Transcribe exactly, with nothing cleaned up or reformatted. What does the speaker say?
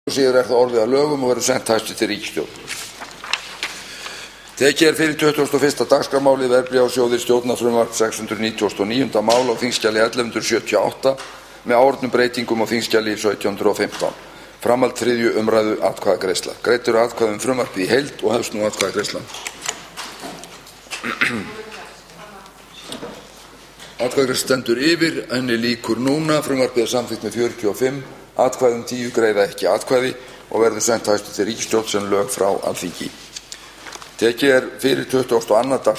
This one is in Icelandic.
Síður er það orðið að lögum og verður sent hæstvirtri ríkisstjórn. Tekið er fyrir tuttugasta og fyrsta dagskrármálið verðbréfasjóðir stjórnarfrumvarp sex hundruð nítugasta og níunda mál á þingskjali ellefu hundruð sjötíu og átta með áorðnum breytingum á þingskjali sautján hundruð og fimmtán. Framhald þriðju umræðu atkvæðagreiðsla. Greidd eru atkvæði um frumvarpið í heild og hefst nú atkvæðagreiðslan. Atkvæðagreiðsla stendur yfir, henni lýkur núna. Frumvarpið er samþykkt með fjörutíu og fimm atkvæðum, tíu greiða ekki atkvæði og verður sent hæstvirtri ríkisstjórn sem lög frá Alþingi. Tekið er fyrir tuttugasta og annað dags